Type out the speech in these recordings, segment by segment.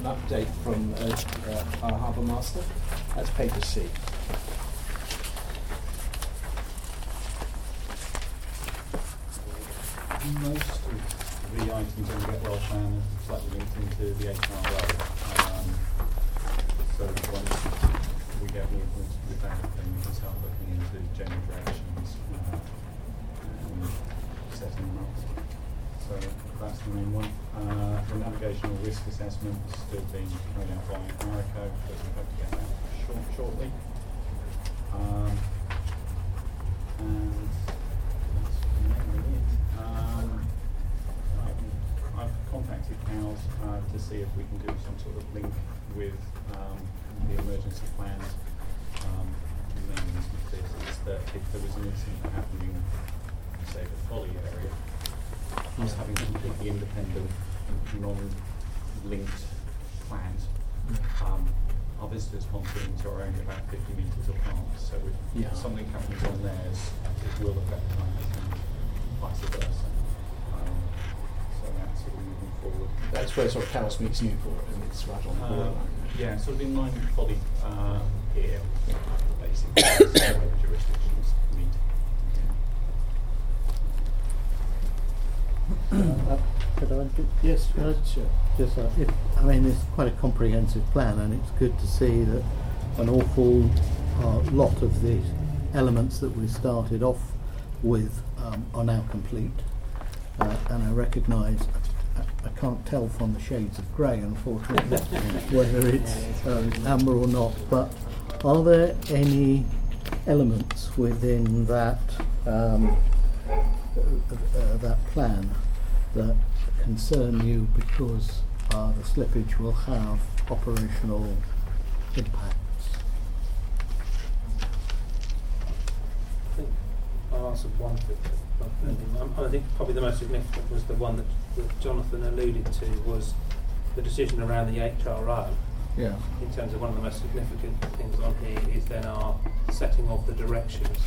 update from our harbour master. That's paper C. Most of the items in the Get Well plan are slightly linked into the HRO. So once we get movement with that, then we can start looking into general directions and setting them up. So that's the main one. The navigational risk assessment is still being carried out by Marico, but we hope to get that shortly. And that's mainly it. I've contacted COWS to see if we can do some sort of link with the emergency plans. The main reason for this is that if there was an incident happening, say, the Folly area, us having completely independent, non-linked plans, our visitors' pontoons are only about 50 metres apart, so if something happens on theirs, it will affect ours and vice versa. So that's sort of moving forward. That's where sort of Cowes meets Newport, and it's right on the borderline. Yeah, sort of in line with Folly here, basically. That's where the jurisdictions meet. Could I do? Yes, Sure. Just, it's quite a comprehensive plan, and it's good to see that an awful lot of the elements that we started off with are now complete. And I recognise, I can't tell from the shades of grey, unfortunately, whether it's amber or not, but are there any elements within that that plan that concern you because the slippage will have operational impacts? I think I answered one of it. I think probably the most significant was the one that Jonathan alluded to, was the decision around the HRO. Yeah. In terms of one of the most significant things on here is then our setting of the directions.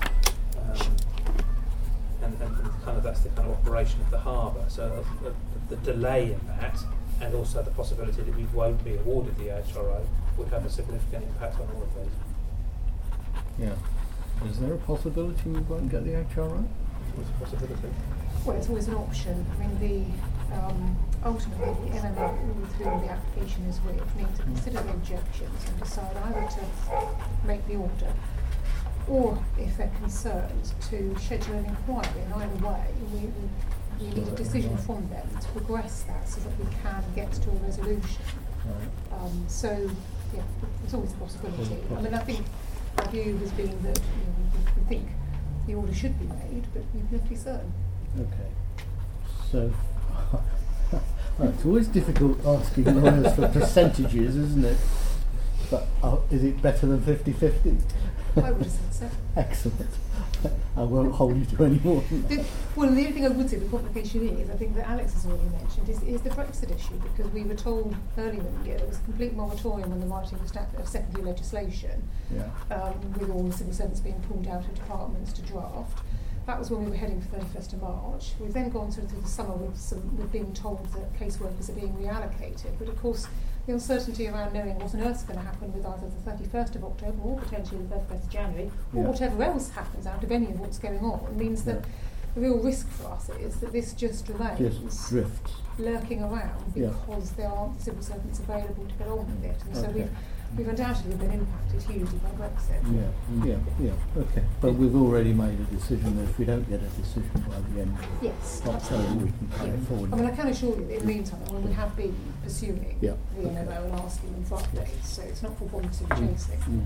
And kind of that's the kind of operation of the harbour. So the delay in that, and also the possibility that we won't be awarded the HRO, would have a significant impact on all of those. Yeah. Is there a possibility we won't get the HRO? What's the possibility? Well, it's always an option. I mean, ultimately the MMO, with whom the application is with, need to consider the objections and decide either to make the order, or if they're concerned, to schedule an inquiry. And either way, we need a decision from them to progress that so that we can get to a resolution. Right. So, yeah, there's always a possibility. I mean, I think our view has been that we think the order should be made, but we have to be certain. Okay. So, it's always difficult asking lawyers for percentages, isn't it? But is it better than 50-50? I would have said so. Excellent. I won't hold you to any more than that. Well, the only thing I would say the complication is, I think that Alex has already mentioned, is the Brexit issue, because we were told earlier in the year there was a complete moratorium on the writing of secondary legislation, with all the civil servants being pulled out of departments to draft. That was when we were heading for 31st of March. We've then gone through the summer with being told that caseworkers are being reallocated, but of course the uncertainty around knowing what on earth's going to happen with either the 31st of October or potentially the 31st of January, or whatever else happens out of any of what's going on, means that the real risk for us is that this just remains lurking around because there aren't civil servants available to get on with it. And so we've undoubtedly been impacted hugely by Brexit. Okay. But we've already made a decision that if we don't get a decision by the end of October, we can carry it forward. I mean, I can assure you that in the meantime, when we have been pursuing the MMO and asking them for updates, so it's not for wanting chasing.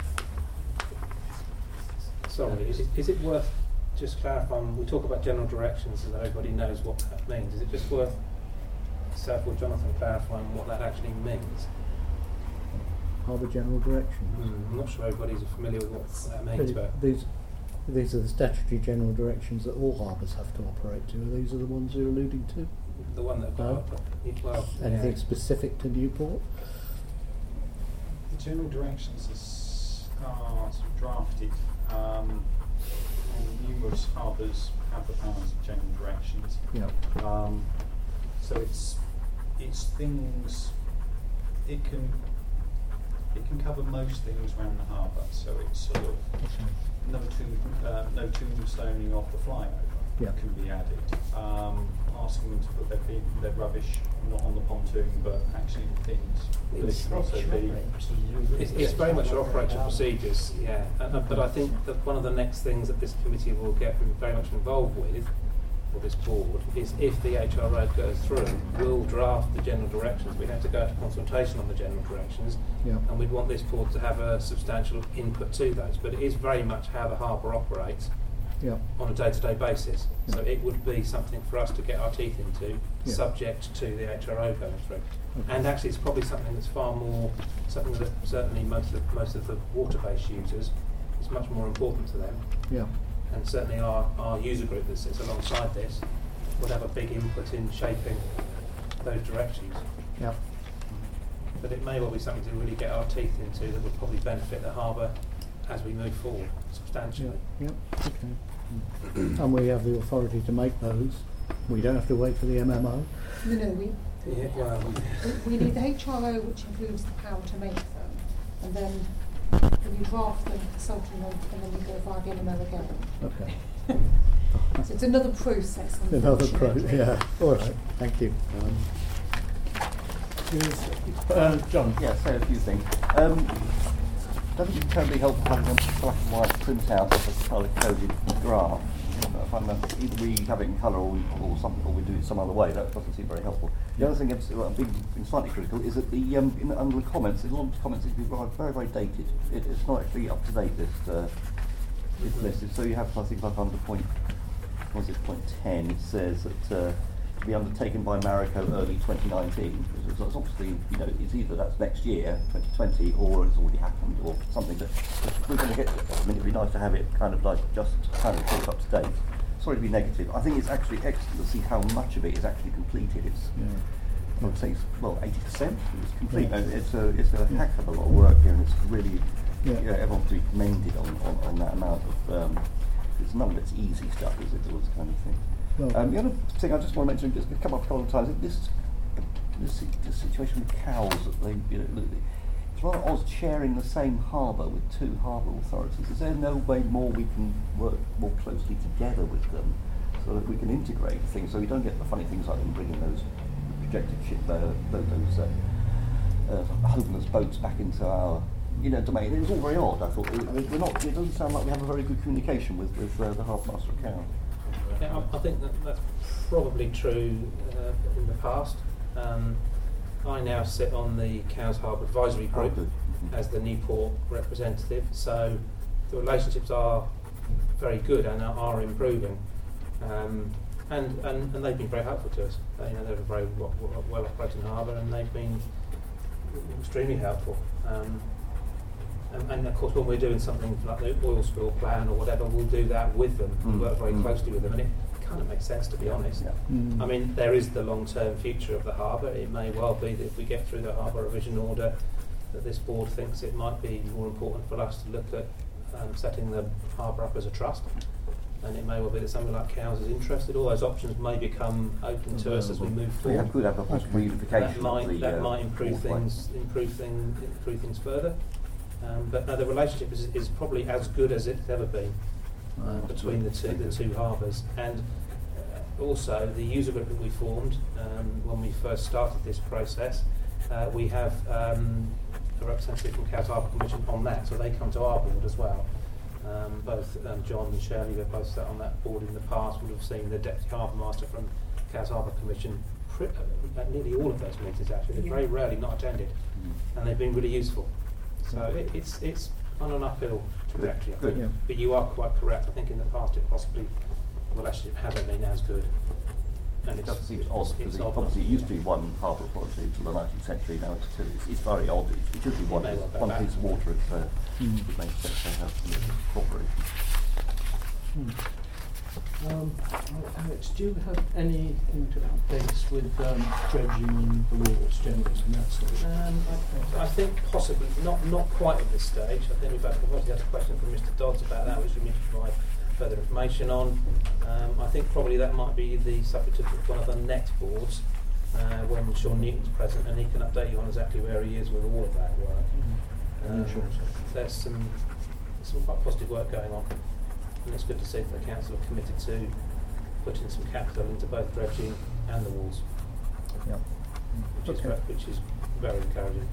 Sorry, is it worth just clarifying? We talk about general directions so that everybody knows what that means. Is it just worth Seth or Jonathan clarifying what that actually means? Harbour general directions. I'm not sure everybody's familiar with what that means, but these are the statutory general directions that all harbours have to operate to. These are the ones you're alluding to? The one that anything specific to Newport? The general directions are sort of drafted. Numerous harbours have the powers of general directions. So it's things it can cover most things around the harbour. So it's sort of no tombstoning off the flyover can be added. Asking them to put their rubbish not on the pontoon, but actually the things. It's very much operating procedures, yeah. But I think that one of the next things that this committee will get very much involved with, or this board, is if the HRO goes through, we'll draft the general directions. We have to go to consultation on the general directions, and we'd want this board to have a substantial input to those. But it is very much how the harbour operates on a day-to-day basis. So it would be something for us to get our teeth into, subject to the HRO going through. And actually, it's probably something that's far more, something that certainly most of the water-based users is much more important to them. And certainly our user group that sits alongside this would have a big input in shaping those directions. But it may well be something to really get our teeth into that would probably benefit the harbour as we move forward substantially. And we have the authority to make those. We don't have to wait for the MMO. No, we need the HRO, which includes the power to make them, and then you draft them, consulting them, and then you go via the MMO again. Okay. So it's another process. Another process, All right, thank you. John? Yeah, say a few things. Doesn't it terribly help having a black and white printout of a colour-coded graph? Either we have it in colour or we do it some other way. That doesn't seem very helpful. The other thing I'm being slightly critical is that under the comments, there's a lot of comments that are very, very dated. It's not actually up to date. This list. So you have, I think, like under point 10, it says that to be undertaken by Marico early 2019. So it's obviously, it's either that's next year, 2020, or it's already happened, or something that we're going to get. It'd be nice to have it kind of like just kind of up to date. Sorry to be negative. I think it's actually excellent to see how much of it is actually completed. It's, I would say, it's, 80% is complete. It's a heck of a lot of work here, and it's really, everyone to be commended on that amount of. It's none of it's easy stuff, is it? All this kind of thing. Well, the other thing I just want to mention, just come up a couple of times, this situation with cows, that it's rather odd sharing the same harbour with two harbour authorities. Is there no way more we can work more closely together with them so that we can integrate things, so we don't get the funny things like them bringing those projected homeless boats back into our domain? It was all very odd. I thought it doesn't sound like we have a very good communication with the Harbour Master of Cowes. Yeah, I think that's probably true in the past. I now sit on the Cowes Harbour Advisory Group as the Newport representative, so the relationships are very good and are improving, and they've been very helpful to us. They're a very well operating harbour, and they've been extremely helpful. And of course, when we're doing something like the oil spill plan or whatever, we'll do that with them. We work very closely with them, and it kind of makes sense, to be honest. I mean, there is the long-term future of the harbour. It may well be that if we get through the harbour revision order, that this board thinks it might be more important for us to look at setting the harbour up as a trust. And it may well be that something like Cowes is interested. All those options may become open to us as we move forward. We could have a possible unification. That might improve things further. But no, the relationship is probably as good as it's ever been between the two harbours. And also the user group that we formed when we first started this process, we have a representative from Cowes Harbour Commission on that, so they come to our board as well. Both John and Shirley, who both sat on that board in the past, would have seen the Deputy Harbour Master from Cowes Harbour Commission at nearly all of those meetings actually. They've very rarely not attended, and they've been really useful. So it's on an uphill trajectory, I think. But you are quite correct. I think in the past the relationship hasn't been as good. And it does seem odd, because obviously it used to be one harbour authority until the 19th century, now it's two. It's very odd. It should be one piece of water. It makes sense to have cooperation. Alex, do you have any updates with dredging the walls generally and that sort of thing? I think possibly, not quite at this stage. I think we've obviously had a question from Mr. Dodds about that, which we need to provide further information on. I think probably that might be the subject of one of the net boards when Sean Newton's present, and he can update you on exactly where he is with all of that work. There's some quite positive work going on, and it's good to see that the council are committed to putting some capital into both dredging and the walls, Yeah. which is very encouraging.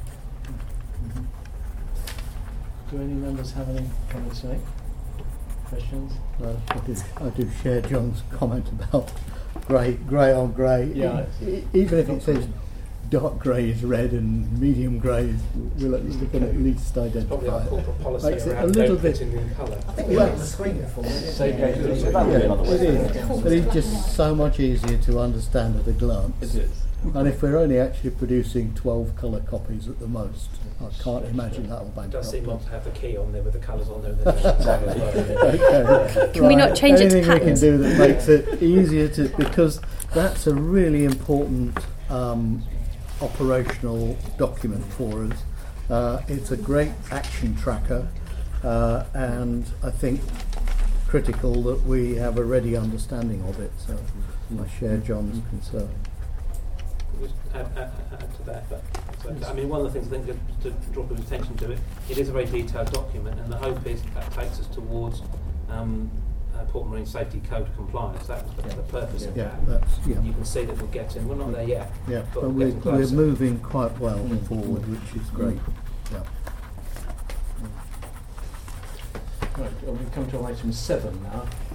Do any members have any comments to make? Questions? I do share John's comment about grey on grey. Yeah. Even if it says dark grey is red and medium grey is, we can at least Probably identify our it. corporate policy Makes it a around little don't bit. put in colour. I think we Well, went on the screen before. Save Yeah, data. it is. But it's just so much easier to understand at a glance. It is. And if we're only actually producing 12 colour copies at the most, I can't imagine that will It bank does up. seem odd to have the key on there with the colours on there. And Okay. Can we not change it to Anything we can patterns? do that makes it easier to, because that's a really important operational document for us. It's a great action tracker, and I think critical that we have a ready understanding of it. So I share John's concern. Just add to that. But I mean, one of the things I think to draw people's attention to it is a very detailed document, and the hope is that takes us towards Port Marine Safety Code compliance. That was the purpose of Yeah, that. that's You can see that we're getting. We're not there yet. Yeah, but but we're we're getting closer. moving quite well forward, which is great. Yeah. Right, well, we've come to item 7 now.